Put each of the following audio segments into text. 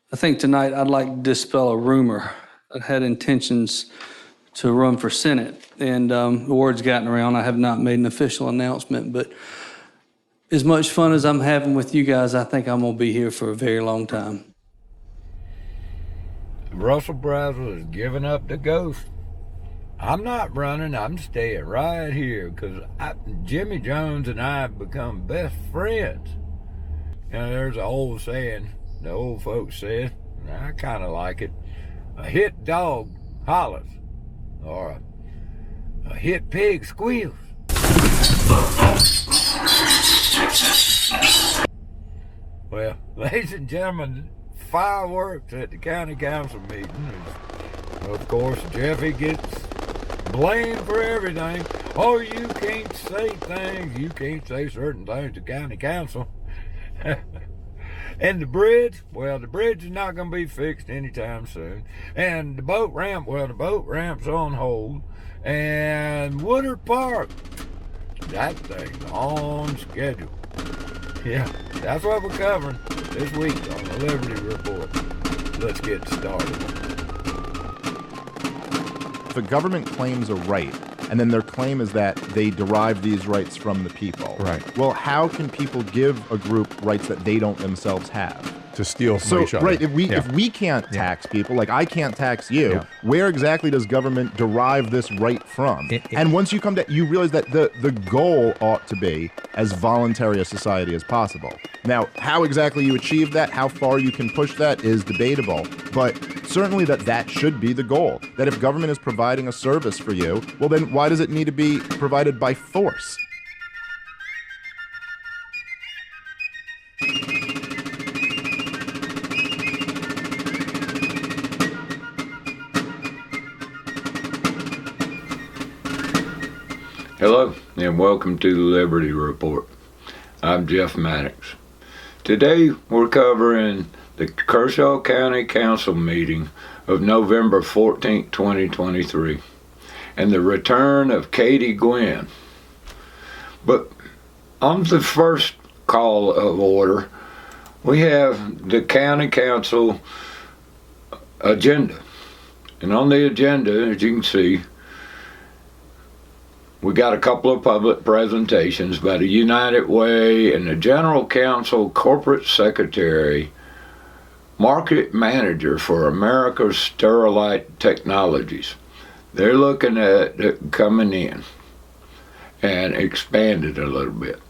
I think tonight I'd like to dispel a rumor. I had intentions to run for Senate, and the word's gotten around. I have not made an official announcement, but as much fun as I'm having with you guys, I think I'm going to be here for a very long time. Russell Brazel has given up the ghost. I'm not running. I'm staying right here because Jimmy Jones and I have become best friends. You know, there's an old saying the old folks said, and I kind of like it. A hit dog hollers, or a hit pig squeals. Well, ladies and gentlemen, fireworks at the county council meeting. Of course, Jeffy gets blamed for everything. Oh, you can't say things. You can't say certain things to county council. And the bridge, well, the bridge is not going to be fixed anytime soon. And the boat ramp, well, the boat ramp's on hold. And Woodard Park, that thing's on schedule. Yeah, that's what we're covering this week on the Liberty Report. Let's get started. The government claims a right, and then their claim is that they derive these rights from the people. Right. Well, how can people give a group rights that they don't themselves have? To steal from each other. Right, if we can't tax people, like I can't tax you, where exactly does government derive this right from? And once you come to, you realize that the goal ought to be as voluntary a society as possible. Now, how exactly you achieve that, how far you can push that is debatable, but certainly that should be the goal. That if government is providing a service for you, well then why does it need to be provided by force? Hello, and welcome to the Liberty Report. I'm Jeff Maddox. Today, we're covering the Kershaw County Council meeting of November 14, 2023, and the return of Katie Gwinn. But on the first call of order, we have the County Council agenda. And on the agenda, as you can see, we got a couple of public presentations by the United Way and the General Counsel Corporate Secretary, Market Manager for America's Sterilite Technologies. They're looking at coming in and expand it a little bit.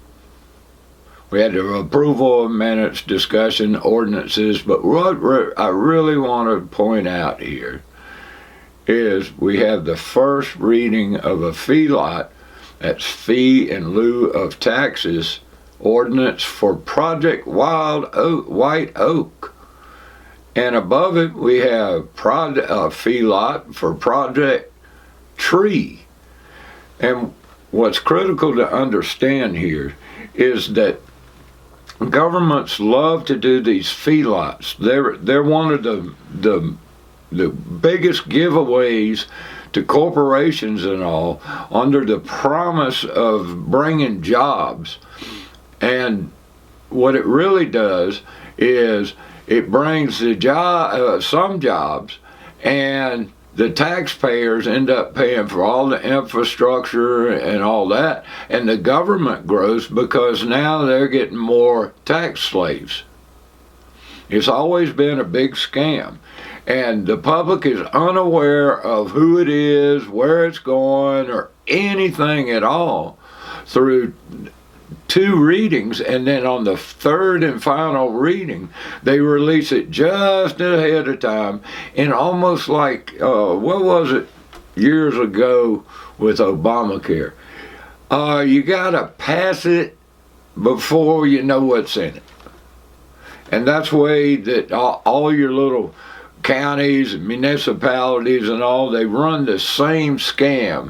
We had the approval of minutes, discussion, ordinances, but what I really want to point out here is we have the first reading of a fee lot, that's fee in lieu of taxes, ordinance for Project White Oak. And above it we have a fee lot for Project Tree. And what's critical to understand here is that governments love to do these fee lots. They're one of the biggest giveaways to corporations and all under the promise of bringing jobs. And what it really does is it brings some jobs, and the taxpayers end up paying for all the infrastructure and all that, and the government grows because now they're getting more tax slaves. It's always been a big scam. And the public is unaware of who it is, where it's going, or anything at all through two readings. And then on the third and final reading, they release it just ahead of time. And almost like, what was it years ago with Obamacare? You got to pass it before you know what's in it. And that's the way that all your little counties and municipalities and all, they run the same scam.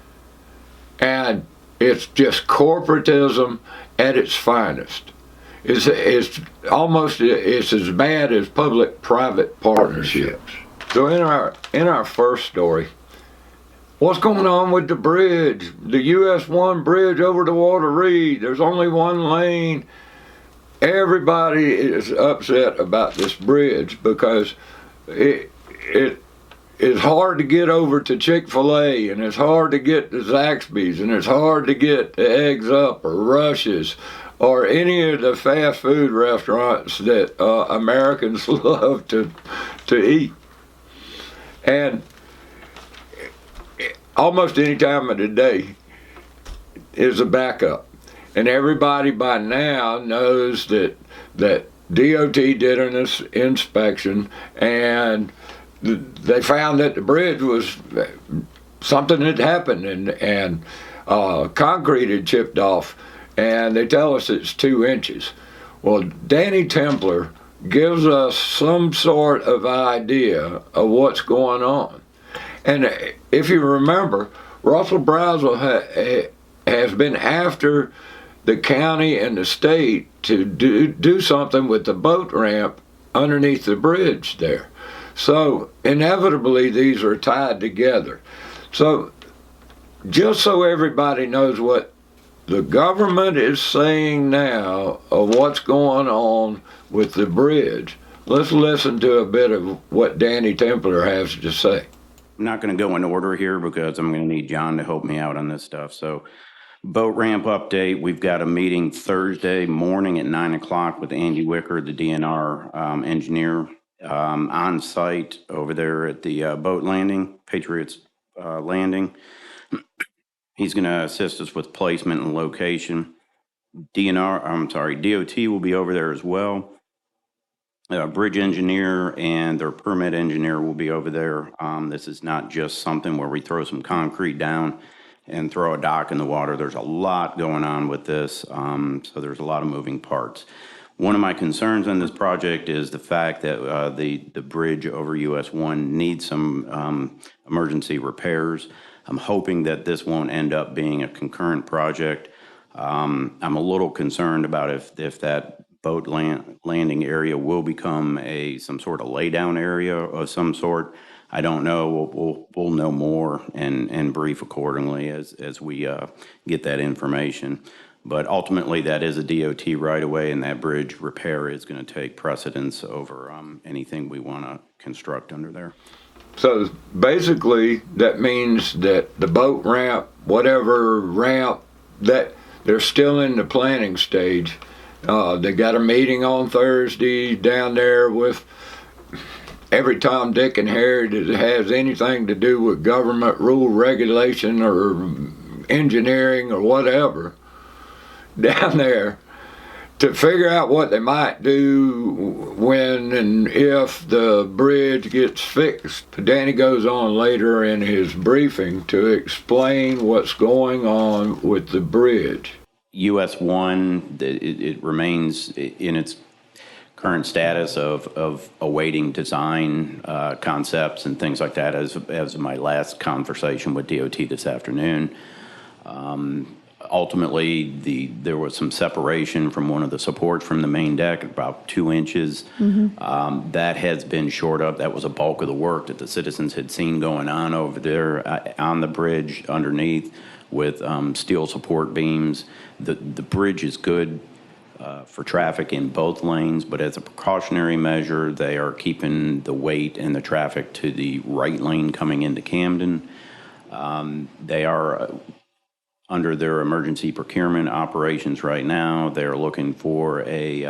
And it's just corporatism at its finest. It's almost as bad as public-private partnerships. So in our first story, what's going on with the bridge? The US 1 bridge over the Walter Reed. There's only one lane. everybody is upset about this bridge because it it's hard to get over to Chick-fil-A, and it's hard to get to Zaxby's, and it's hard to get to Eggs Up or Rush's or any of the fast food restaurants that Americans love to eat. And almost any time of the day is a backup. And everybody by now knows that DOT did an inspection, and they found that the bridge was something had happened, and concrete had chipped off, and they tell us it's 2 inches. Well, Danny Templer gives us some sort of idea of what's going on. And if you remember, Russell Brazel has been after the county and the state to do something with the boat ramp underneath the bridge there. So inevitably these are tied together. So just so everybody knows what the government is saying now of what's going on with the bridge, let's listen to a bit of what Danny Templer has to say. I'm not going to go in order here because I'm going to need John to help me out on this stuff. So boat ramp update, we've got a meeting Thursday morning at 9 o'clock with Andy Wicker, the DNR engineer, on site over there at the boat landing, Patriots Landing. He's going to assist us with placement and location. DOT will be over there as well. Bridge engineer and their permit engineer will be over there. This is not just something where we throw some concrete down and throw a dock in the water. There's a lot going on with this, so there's a lot of moving parts. One of my concerns on this project is the fact that the bridge over US 1 needs some emergency repairs. I'm hoping that this won't end up being a concurrent project. I'm a little concerned about if that boat landing area will become some sort of laydown area of some sort. I don't know. We'll know more and brief accordingly as we get that information. But ultimately, that is a DOT right away, and that bridge repair is going to take precedence over anything we want to construct under there. So basically, that means that the boat ramp, whatever ramp, that they're still in the planning stage. They got a meeting on Thursday down there with every Tom, Dick, and Harry that has anything to do with government rule, regulation, or engineering or whatever down there to figure out what they might do when and if the bridge gets fixed. Danny goes on later in his briefing to explain what's going on with the bridge. US 1, it remains in its current status of awaiting design concepts and things like that as my last conversation with DOT this afternoon. Ultimately, there was some separation from one of the supports from the main deck, about 2 inches. That has been shored up. That was a bulk of the work that the citizens had seen going on over there on the bridge underneath with steel support beams. The bridge is good for traffic in both lanes, but as a precautionary measure, they are keeping the weight and the traffic to the right lane coming into Camden. They are under their emergency procurement operations right now. They're looking for a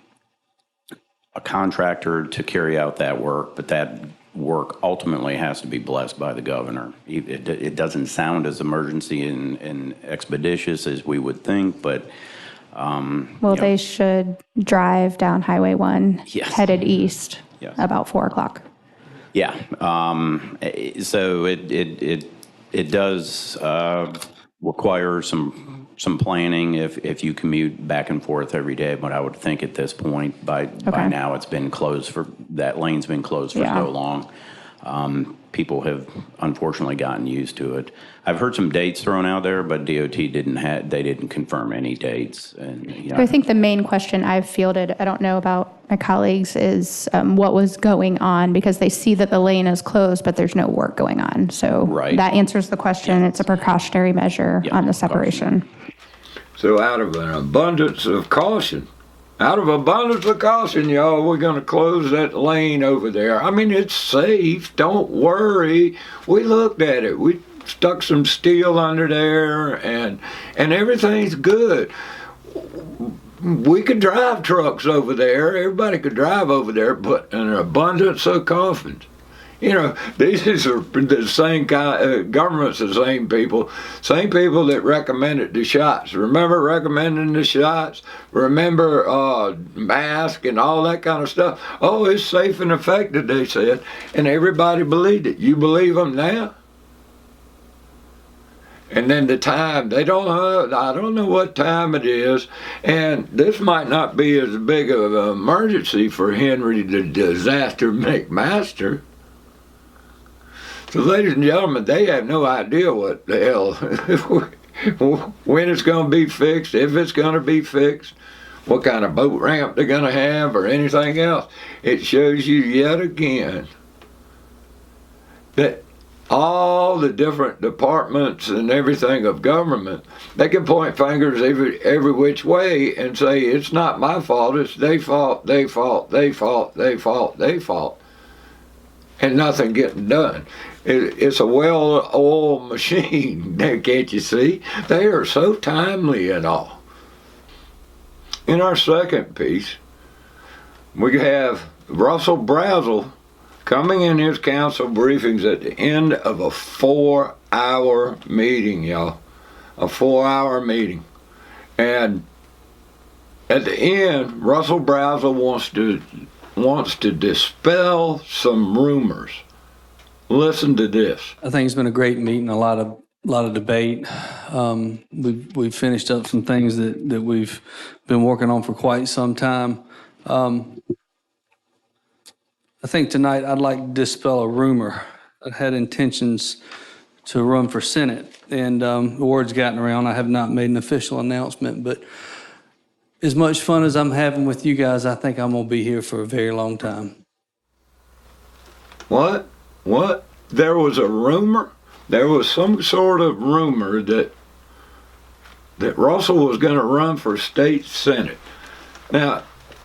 contractor to carry out that work, but that work ultimately has to be blessed by the governor. It doesn't sound as emergency and expeditious as we would think, but they should drive down Highway 1 headed east about 4 o'clock. Yeah. So it does require some planning if you commute back and forth every day. But I would think at this point, by now, it's been closed that lane's been closed for so long. People have unfortunately gotten used to it. I've heard some dates thrown out there, but DOT didn't confirm any dates. And I think the main question I've fielded, I don't know about my colleagues, is what was going on, because they see that the lane is closed, but there's no work going on. So that answers the question. It's a precautionary measure on the separation. So out of an abundance of caution, Out of abundance of caution, y'all, we're going to close that lane over there. I mean, it's safe. Don't worry. We looked at it. We stuck some steel under there, and everything's good. We could drive trucks over there. Everybody could drive over there, but an abundance of caution. You know, these are the same kind, government's the same people that recommended the shots. Remember recommending the shots? Remember mask and all that kind of stuff? Oh, it's safe and effective, they said, and everybody believed it. You believe them now? And then the time, I don't know what time it is, and this might not be as big of an emergency for Henry the Disaster McMaster. So, ladies and gentlemen, they have no idea what the hell, when it's going to be fixed, if it's going to be fixed, what kind of boat ramp they're going to have, or anything else. It shows you yet again that all the different departments and everything of government, they can point fingers every which way and say, it's not my fault, it's their fault, they fault, they fault, they fault, they fault, and nothing getting done. It's a well-oiled machine, can't you see? They are so timely and all. In our second piece, we have Russell Brazel coming in his council briefings at the end of a 4-hour meeting, y'all. A 4-hour meeting. And at the end, Russell Brazel wants to dispel some rumors. Listen to this. I think it's been a great meeting, a lot of debate. We've finished up some things that we've been working on for quite some time. I think tonight I'd like to dispel a rumor. I had intentions to run for Senate, and the word's gotten around. I have not made an official announcement, but as much fun as I'm having with you guys, I think I'm going to be here for a very long time. What? There was a rumor? There was some sort of rumor that Russell was going to run for state senate. Now,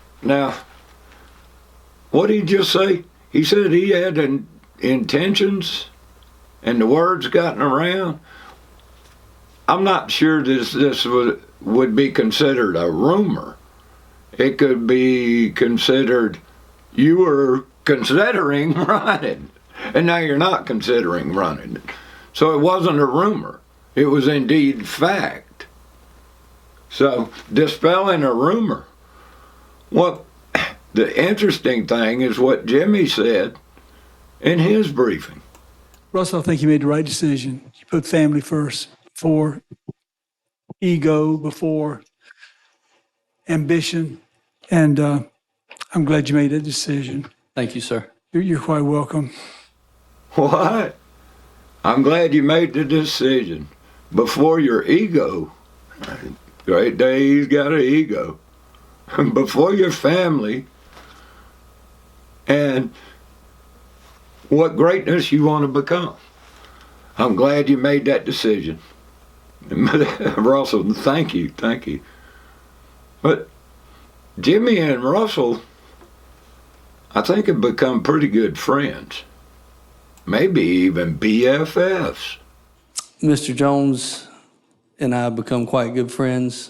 what did he just say? He said he had intentions, and the word's gotten around. I'm not sure this would be considered a rumor. It could be considered you were considering running, and now you're not considering running. So it wasn't a rumor. It was indeed fact. So dispelling a rumor. What the interesting thing is what Jimmy said in his briefing. Russell, I think you made the right decision. You put family first, before ego, before ambition, and I'm glad you made that decision. Thank you, sir. You're quite welcome. What? I'm glad you made the decision before your ego. Great day, he's got an ego. Before your family and what greatness you want to become. I'm glad you made that decision. Russell, thank you. But Jimmy and Russell, I think, have become pretty good friends. Maybe even BFFs. Mr. Jones and I have become quite good friends.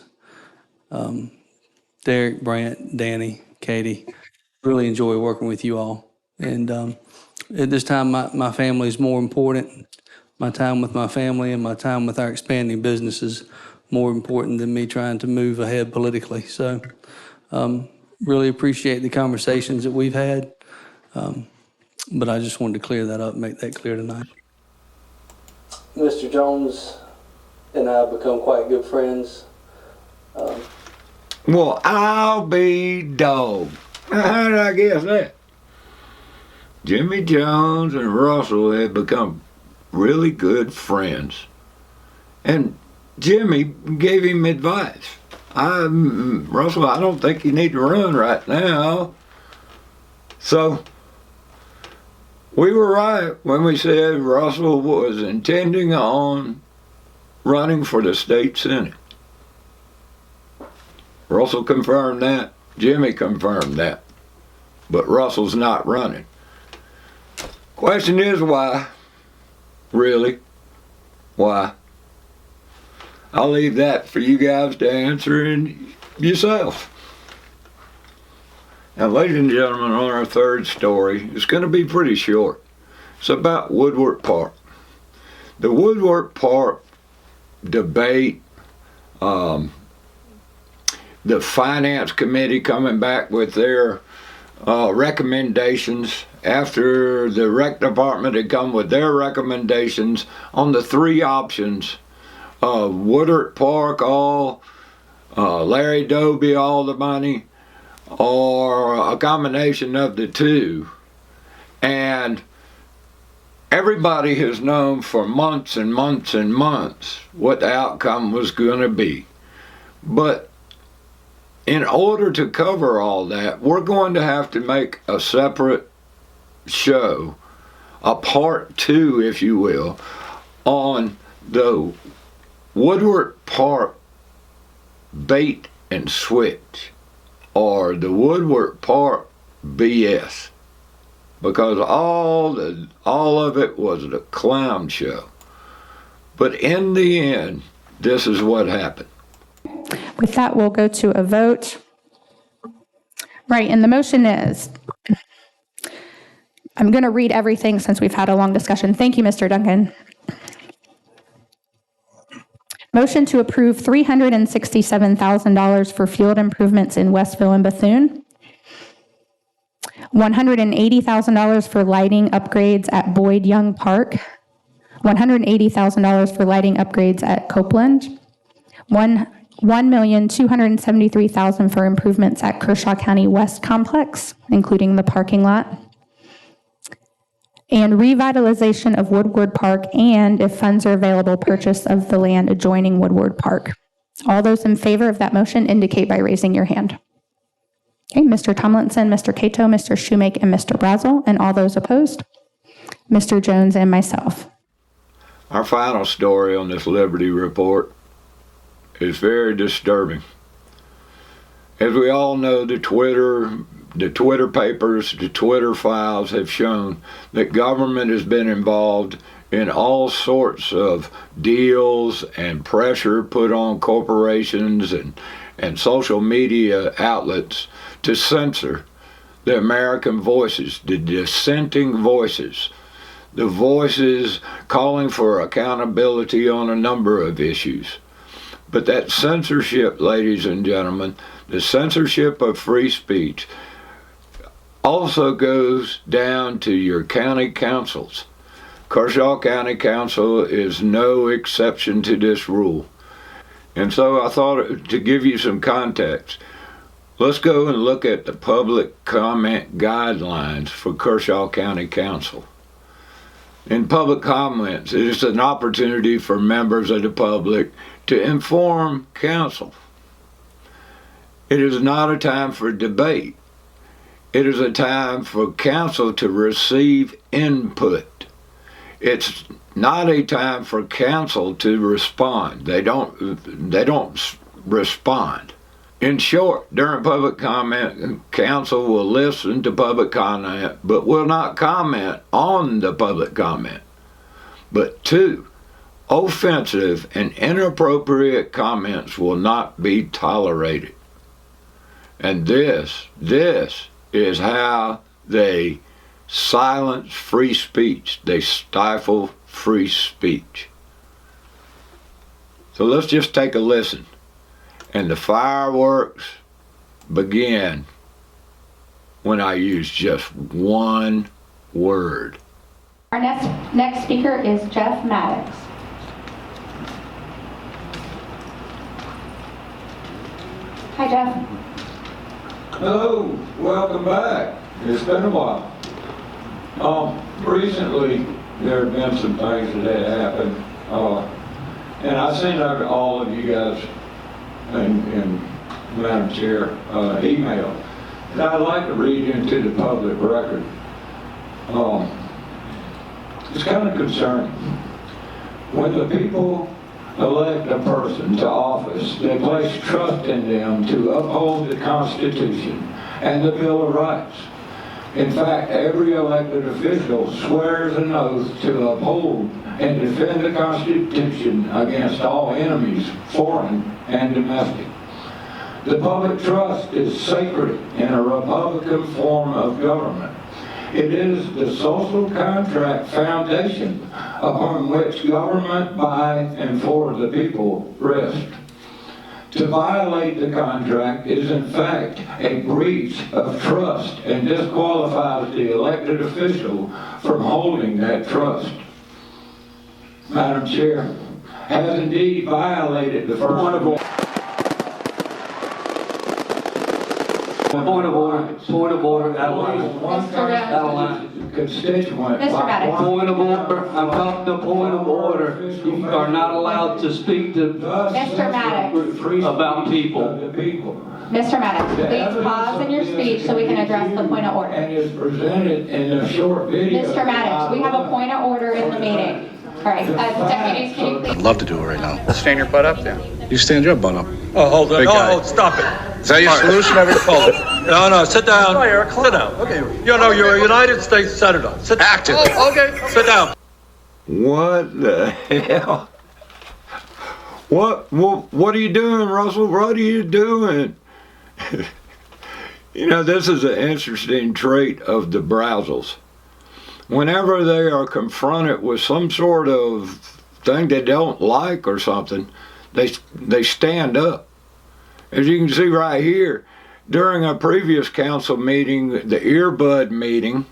Derek, Brant, Danny, Katie, really enjoy working with you all. And at this time, my family is more important. My time with my family and my time with our expanding business is more important than me trying to move ahead politically. So really appreciate the conversations that we've had. But I just wanted to clear that up, make that clear tonight. Mr. Jones and I have become quite good friends. Well, I'll be dogged. How did I guess that? Jimmy Jones and Russell have become really good friends. And Jimmy gave him advice. Russell, I don't think you need to run right now. So we were right when we said Russell was intending on running for the state senate. Russell confirmed that Jimmy confirmed that. But Russell's not running. Question is why? Really? Why? I'll leave that for you guys to answer in yourself. Now, ladies and gentlemen, on our third story, it's going to be pretty short. It's about Woodward Park. The Woodward Park debate, the Finance Committee coming back with their recommendations after the Rec Department had come with their recommendations on the three options of Woodward Park, all Larry Doby, all the money, or a combination of the two. And everybody has known for months and months and months what the outcome was going to be. But in order to cover all that, we're going to have to make a separate show, a part two, if you will, on the Woodward Park bait and switch, or the Woodward Park BS, because all of it was a clown show. But in the end, this is what happened. With that, we'll go to a vote. Right, and the motion is, I'm going to read everything since we've had a long discussion. Thank you, Mr. Duncan. Motion to approve $367,000 for field improvements in Westville and Bethune. $180,000 for lighting upgrades at Boyd Young Park. $180,000 for lighting upgrades at Copeland. $1,273,000 for improvements at Kershaw County West Complex, including the parking lot. And revitalization of Woodward Park, and if funds are available, purchase of the land adjoining Woodward Park. All those in favor of that motion indicate by raising your hand. Okay, Mr. Tomlinson, Mr. Cato, Mr. Shoemake, and Mr. Brazel, and all those opposed? Mr. Jones and myself. Our final story on this Liberty Report is very disturbing. As we all know, the Twitter papers, the Twitter files have shown that government has been involved in all sorts of deals and pressure put on corporations and social media outlets to censor the American voices, the dissenting voices, the voices calling for accountability on a number of issues. But that censorship, ladies and gentlemen, the censorship of free speech also goes down to your county councils. Kershaw County Council is no exception to this rule. And so I thought to give you some context, let's go and look at the public comment guidelines for Kershaw County Council. In public comments, it is an opportunity for members of the public to inform council. It is not a time for debate. It is a time for council to receive input. It's not a time for council to respond. They don't respond. In short, during public comment, council will listen to public comment, but will not comment on the public comment. But 2, offensive and inappropriate comments will not be tolerated. And this is how they silence free speech. They stifle free speech. So let's just take a listen. And the fireworks begin when I use just one word. Our next speaker is Jeff Maddox. Hi, Jeff. Hello, welcome back. It's been a while. Recently, there have been some things that had happened, and I sent out to all of you guys in Madam Chair email that I'd like to read into the public record. It's kind of concerning. When the people elect a person to office, they place trust in them to uphold the Constitution and the Bill of Rights. In fact, every elected official swears an oath to uphold and defend the Constitution against all enemies, foreign and domestic. The public trust is sacred in a Republican form of government. It is the social contract foundation upon which government by and for the people rests. To violate the contract is in fact a breach of trust and disqualifies the elected official from holding that trust. Madam Chair, has indeed violated the first amendment. Point of order, out of line. Out of line. Constituent. Mr. Maddox. Point of order, I'm talking to point of order. You are not allowed to speak to Mr. Maddox. about people. Mr. Maddox, please pause in your speech so we can address the point of order. And is presented in a short video. Mr. Maddox, we have a point of order in the meeting. All right, deputies, can you please? I'd love to do it right now. Stand your butt up then. You stand your butt up. Oh, hold on. Big guy. Oh, stop it. Is that your solution? Hold it. No, sit down. Sit down. Okay. You know, you're a United States Senator. Sit down. Active. Oh, okay. Sit down. What the hell? What are you doing, Russell? What are you doing? You know, this is an interesting trait of the Brazzles. Whenever they are confronted with some sort of thing they don't like or something, they stand up. As you can see right here, during a previous council meeting, the earbud meeting,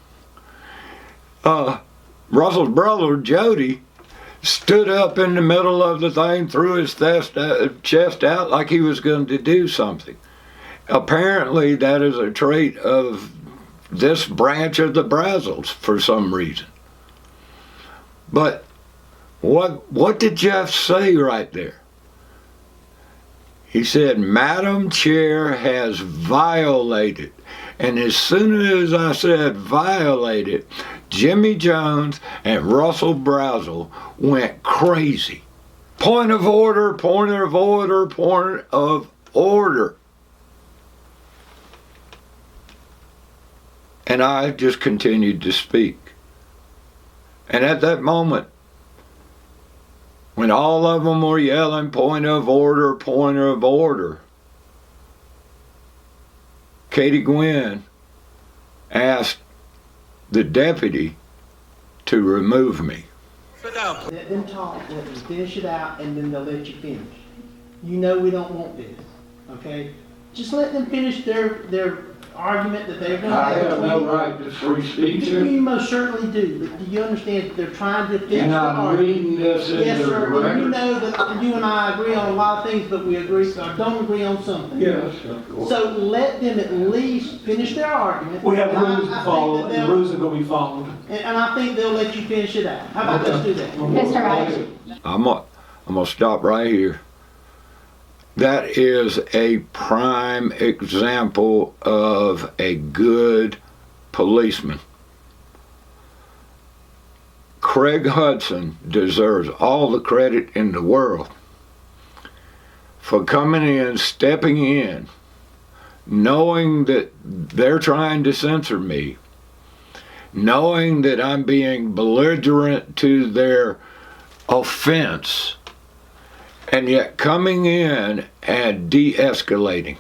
Russell's brother, Jody, stood up in the middle of the thing, threw his chest out like he was going to do something. Apparently, that is a trait of this branch of the Brazzles for some reason. But what did Jeff say right there? He said, Madam Chair has violated. And as soon as I said violated, Jimmy Jones and Russell Brazzle went crazy. Point of order, point of order, point of order. And I just continued to speak. And at that moment, when all of them were yelling, point of order, Katie Gwynn asked the deputy to remove me. Sit down. Let them talk, let them finish it out, and then they'll let you finish. You know we don't want this, okay? Just let them finish their argument that they're gonna I have. have no right to free speech. You most certainly do, but do you understand that they're trying to fix the And I'm argument? reading this in Yes, the sir, and you record. know that you and I agree on a lot of things, but we agree, or don't agree on something. Yes, of course. So let them at least finich their argument. We have and I- rules I to think follow, that and the they'll- rules are going to be followed. And I think they'll let you finish it out. How about let's do that? Mr. Maddox. I'm gonna stop right here. That is a prime example of a good policeman. Craig Hudson deserves all the credit in the world for coming in, stepping in, knowing that they're trying to censor me, knowing that I'm being belligerent to their offense, and yet coming in and de-escalating.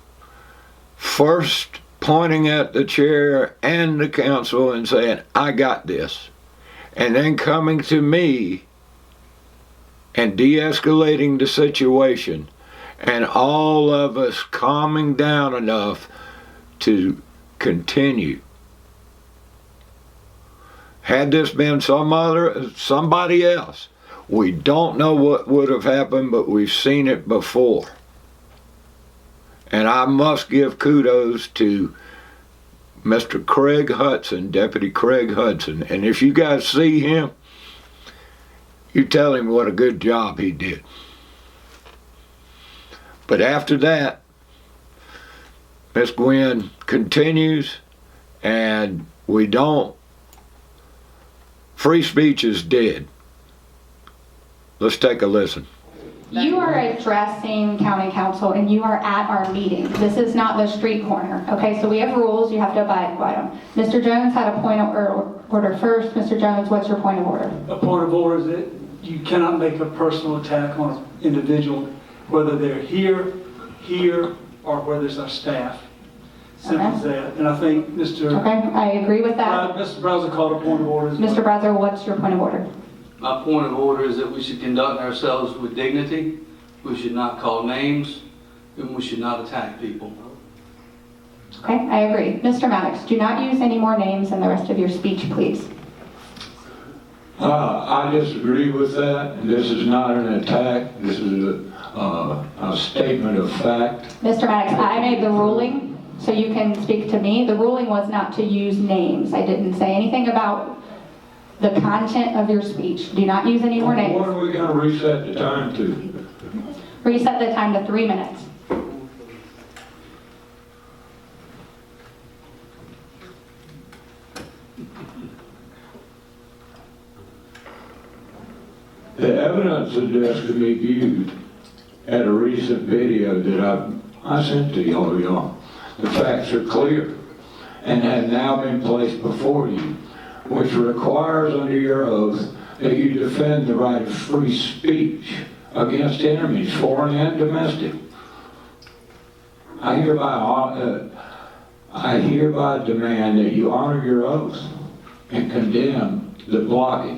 First pointing at the chair and the council and saying, I got this. And then coming to me and de-escalating the situation, and all of us calming down enough to continue. Had this been somebody else, we don't know what would have happened, but we've seen it before. And I must give kudos to Mr. Craig Hudson, Deputy Craig Hudson. And if you guys see him, you tell him what a good job he did. But after that, Miss Gwynn continues, and we don't. Free speech is dead. Let's take a listen. You are addressing county council and you are at our meeting. This is not the street corner, okay? So we have rules, you have to abide by them. Mr. Jones had a point of order first. Mr. Jones, what's your point of order? A point of order is that you cannot make a personal attack on an individual, whether they're here, or whether it's our staff. Simple as that. And I think Mr. Okay, I agree with that. Mr. Brazel called a point of order. Mr. Brazel, what's your point of order? My point of order is that we should conduct ourselves with dignity. We should not call names, and we should not attack people. Okay, I agree. Mr. Maddox, do not use any more names in the rest of your speech, please. I disagree with that. This is not an attack. This is a statement of fact. Mr. Maddox, I made the ruling, so you can speak to me. The ruling was not to use names. I didn't say anything about the content of your speech. Do not use any more names. What are we going to reset the time to? Reset the time to 3 minutes. The evidence of this can be viewed at a recent video that I sent to y'all. The facts are clear and have now been placed before you, which requires under your oath that you defend the right of free speech against enemies, foreign and domestic. I hereby demand that you honor your oath and condemn the blocking.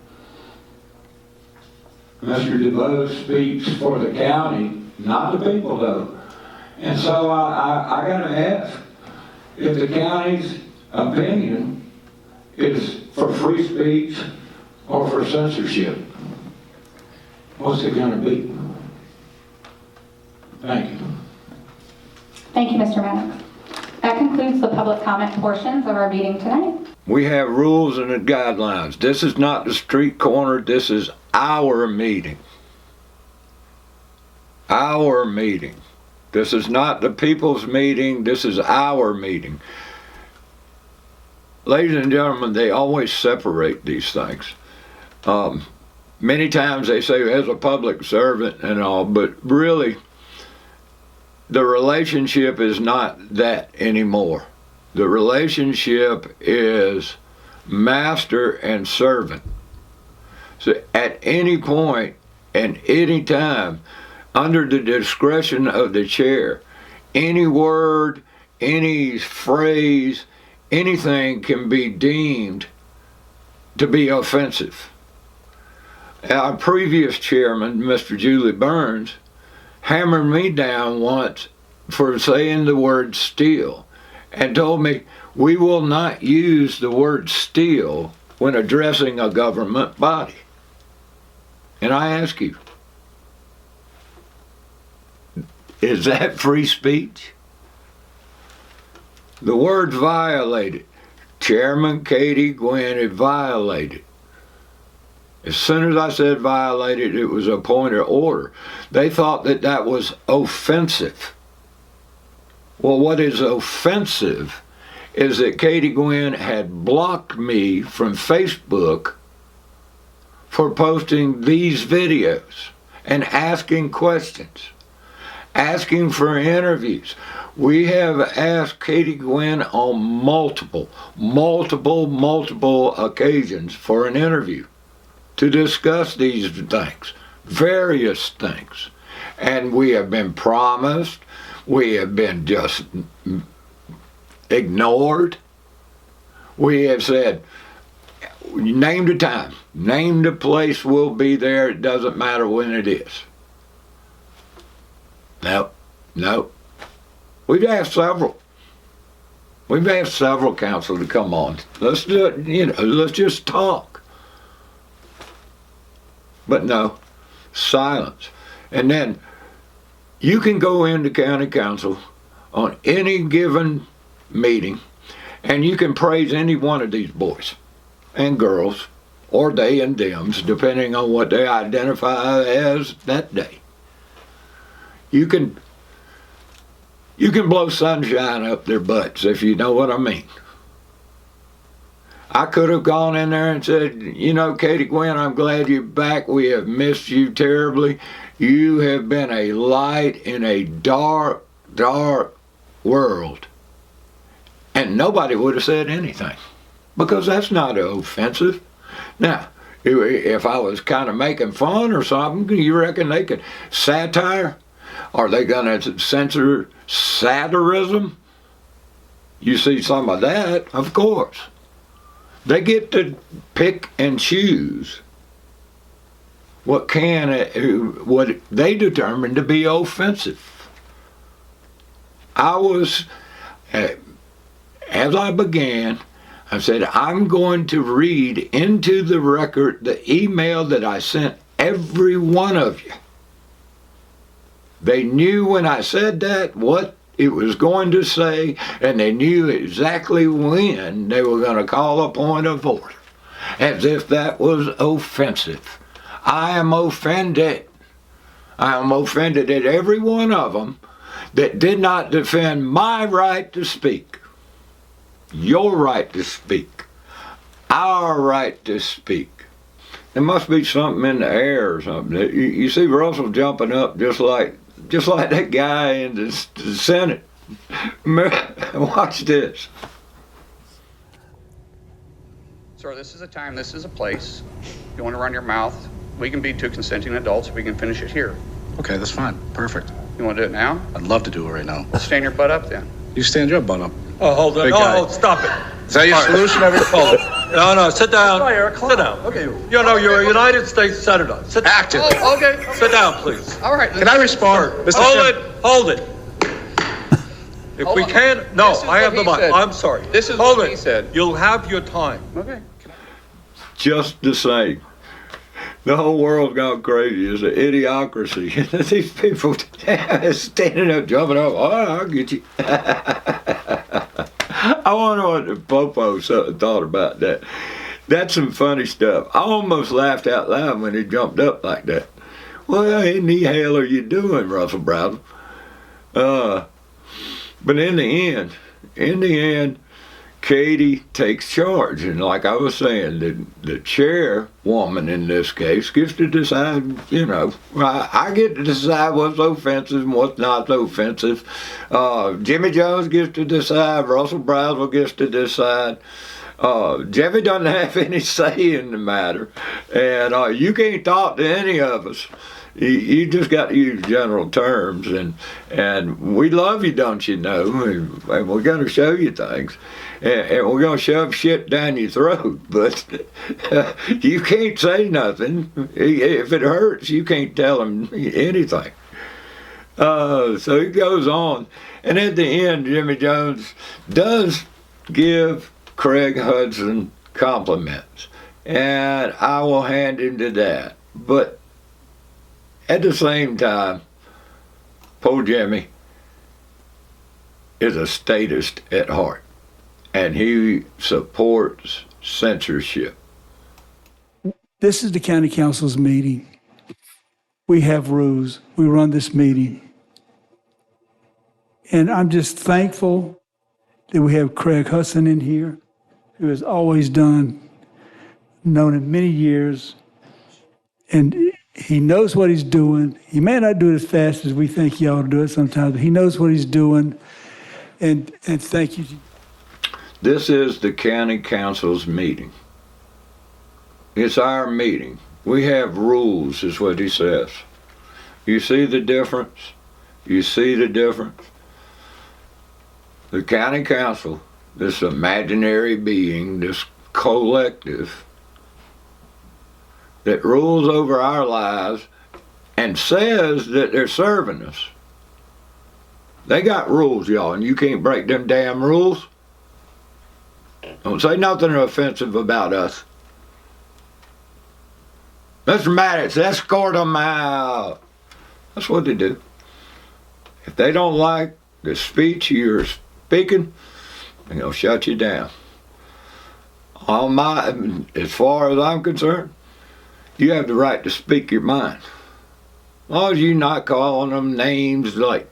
Mr. DeVoe speaks for the county, not the people though. And so I gotta ask, if the county's opinion is for free speech or for censorship, what's it gonna be? Thank you. Thank you, Mr. Maddox. That concludes the public comment portions of our meeting tonight. We have rules and guidelines. This is not the street corner. This is our meeting. Our meeting. This is not the people's meeting. This is our meeting. Ladies and gentlemen, they always separate these things. Many times they say as a public servant and all, but really the relationship is not that anymore. The relationship is master and servant. So at any point and any time, under the discretion of the chair, any word, any phrase, anything can be deemed to be offensive. Our previous chairman, Mr. Julie Burns, hammered me down once for saying the word steal and told me we will not use the word steal when addressing a government body. And I ask you, is that free speech? The word violated. Chairman Katie Gwinn had violated. As soon as I said violated, it was a point of order. They thought that that was offensive. Well, what is offensive is that Katie Gwinn had blocked me from Facebook for posting these videos and asking questions, asking for interviews. We have asked Katie Gwinn on multiple occasions for an interview to discuss these things, various things. And we have been promised, we have been just ignored. We have said, name the time, name the place, we'll be there, it doesn't matter when it is. No. We've asked several. We've asked several council to come on. Let's do it, let's just talk. But no, silence. And then you can go into county council on any given meeting and you can praise any one of these boys and girls, or they and thems, depending on what they identify as that day. You can blow sunshine up their butts, if you know what I mean. I could have gone in there and said, you know, Katie Gwen, I'm glad you're back. We have missed you terribly. You have been a light in a dark, dark world. And nobody would have said anything, because that's not offensive. Now, if I was kind of making fun or something, you reckon they could satire? Are they going to censor satirism? You see some of that, of course. They get to pick and choose what they determine to be offensive. I was, as I began, I said, I'm going to read into the record the email that I sent every one of you. They knew when I said that what it was going to say, and they knew exactly when they were going to call a point of order, as if that was offensive. I am offended. I am offended at every one of them that did not defend my right to speak, your right to speak, our right to speak. There must be something in the air or something. You see Russell jumping up just like that guy in the Senate. Watch this. Sir, this is a time, this is a place. If you want to run your mouth, we can be two consenting adults. We can finish it here. Okay, that's fine. Perfect. You want to do it now? I'd love to do it right now. Well, stand your butt up then. You stand your butt up. Oh, hold on. Big guy. Oh, stop it. Is that your solution? Hold it. No, sit down. Sit down. Okay. You know, you're a United States Senator. Sit down. Active. Oh, okay. Sit down, please. All right. Can I respond? Mr. Hold it. If we can, no, I have the mic. I'm sorry. This is hold what it. he said. You'll have your time. Okay. Just the same. The whole world's gone crazy. It's an idiocracy. These people standing up, jumping up. Oh, I'll get you. I wonder what the Popo thought about that. That's some funny stuff. I almost laughed out loud when he jumped up like that. What in the hell are you doing, Russell Browser? But in the end, Katie takes charge, and like I was saying, the chairwoman in this case gets to decide. You know, I get to decide what's offensive and what's not offensive. Jimmy Jones gets to decide. Russell Browser gets to decide. Jeffy doesn't have any say in the matter, and you can't talk to any of us. You just got to use general terms, and we love you, don't you know? And we're going to show you things, and we're going to shove shit down your throat, but you can't say nothing. If it hurts, you can't tell them anything. So it goes on, and at the end, Jimmy Jones does give Craig Hudson compliments, and I will hand him to that, but at the same time, poor Jimmy is a statist at heart, and he supports censorship. This is the county council's meeting. We have rules. We run this meeting. And I'm just thankful that we have Craig Hudson in here, who has always known him many years, and he knows what he's doing. He may not do it as fast as we think he ought to do it sometimes, but he knows what he's doing. And thank you. This is the county council's meeting. It's our meeting. We have rules, is what he says. You see the difference? You see the difference? The county council, this imaginary being, this collective, that rules over our lives and says that they're serving us. They got rules, y'all, and you can't break them damn rules. Don't say nothing offensive about us. Mr. Maddox, escort them out. That's what they do. If they don't like the speech you're speaking, they're going to shut you down. As far as I'm concerned, you have the right to speak your mind. As long as you're not calling them names like,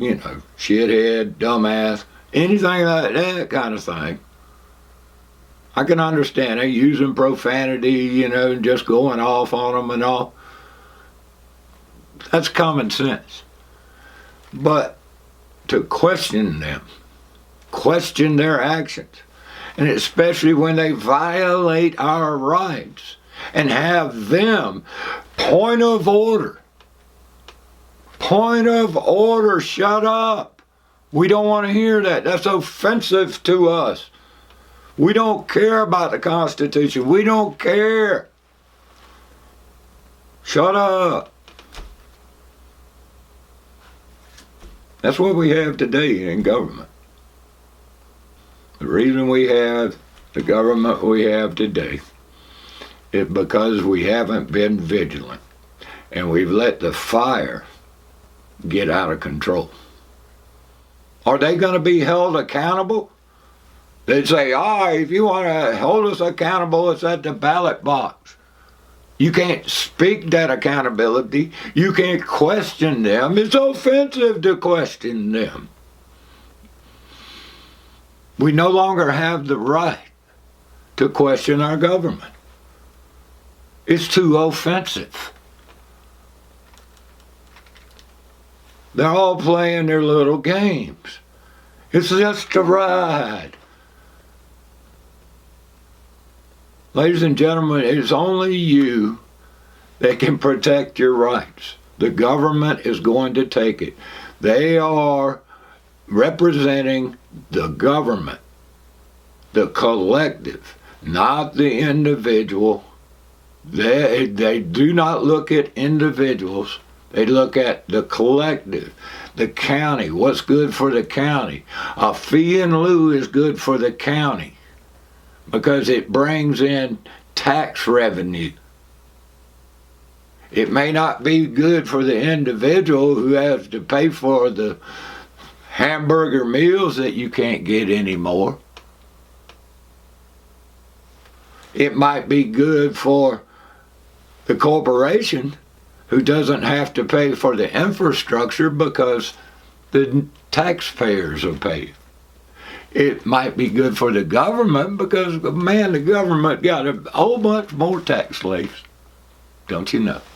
shithead, dumbass, anything like that kind of thing. I can understand it, using profanity, you know, and just going off on them and all. That's common sense. But to question them, question their actions, and especially when they violate our rights, and have them point of order, shut up. We don't want to hear that. That's offensive to us. We don't care about the Constitution. We don't care. Shut up. That's what we have today in government. The reason we have the government we have today is because we haven't been vigilant, and we've let the fire get out of control. Are they going to be held accountable? They'd say, if you want to hold us accountable, it's at the ballot box. You can't speak that accountability. You can't question them. It's offensive to question them. We no longer have the right to question our government. It's too offensive. They're all playing their little games. It's just a ride. Ladies and gentlemen, it's only you that can protect your rights. The government is going to take it. They are representing the government, the collective, not the individual. They do not look at individuals. They look at the collective, the county, what's good for the county. A fee in lieu is good for the county because it brings in tax revenue. It may not be good for the individual who has to pay for the hamburger meals that you can't get anymore. It might be good for the corporation who doesn't have to pay for the infrastructure because the taxpayers are paying. It might be good for the government because, man, the government got a whole bunch more tax slaves. Don't you know?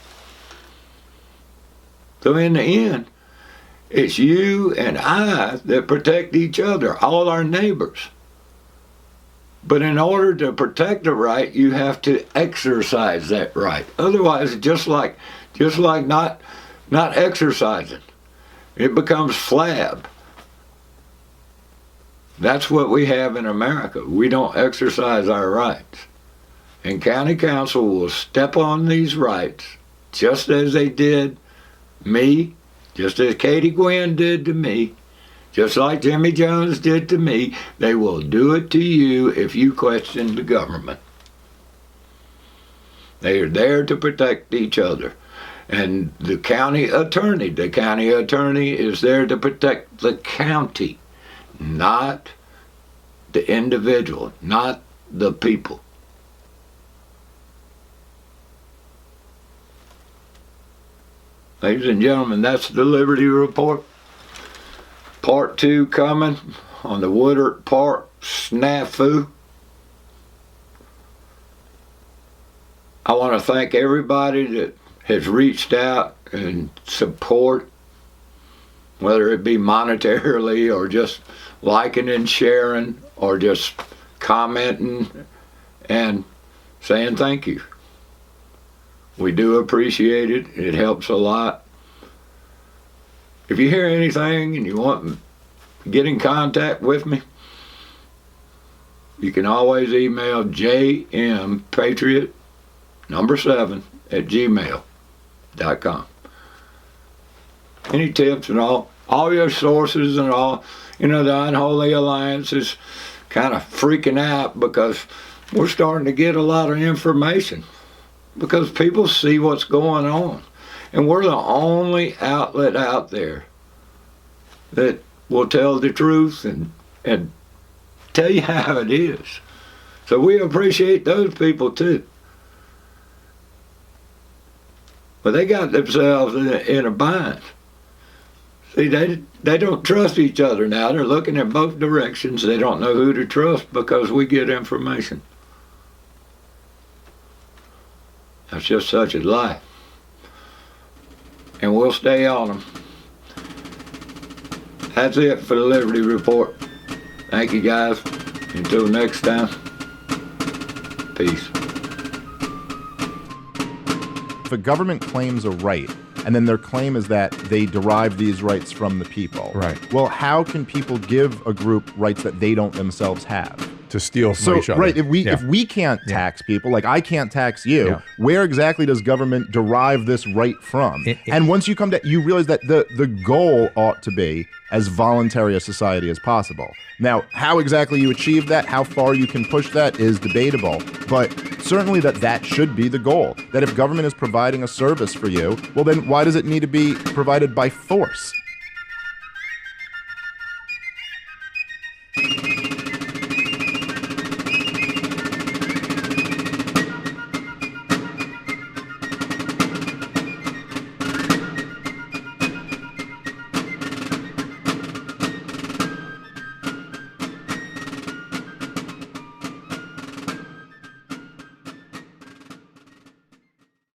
So in the end, it's you and I that protect each other, all our neighbors. But in order to protect the right, you have to exercise that right. Otherwise, just like not exercising, it becomes flab. That's what we have in America. We don't exercise our rights. And county council will step on these rights just as they did me, just as Katie Gwynn did to me, just like Jimmy Jones did to me. They will do it to you if you question the government. They are there to protect each other. And the county attorney is there to protect the county, not the individual, not the people. Ladies and gentlemen, that's the Liberty Report. Part 2 coming on the Woodard Park snafu. I want to thank everybody that has reached out and support, whether it be monetarily or just liking and sharing or just commenting and saying thank you. We do appreciate it. It helps a lot. If you hear anything and you want to get in contact with me, you can always email jmpatriot7@gmail.com. Any tips and all your sources and all. You know, the Unholy Alliance is kind of freaking out because we're starting to get a lot of information because people see what's going on. And we're the only outlet out there that will tell the truth and tell you how it is. So we appreciate those people too. But they got themselves in a bind. See, they don't trust each other now. They're looking in both directions. They don't know who to trust because we get information. That's just such a life. And we'll stay on them. That's it for the Liberty Report. Thank you, guys. Until next time, peace. If a government claims a right, and then their claim is that they derive these rights from the people. Right. Well, how can people give a group rights that they don't themselves have? To steal from each other. Right, if we can't tax people, like I can't tax you, where exactly does government derive this right from? And once you come to, you realize that the goal ought to be as voluntary a society as possible. Now, how exactly you achieve that, how far you can push that is debatable, but certainly that should be the goal. That if government is providing a service for you, well then why does it need to be provided by force?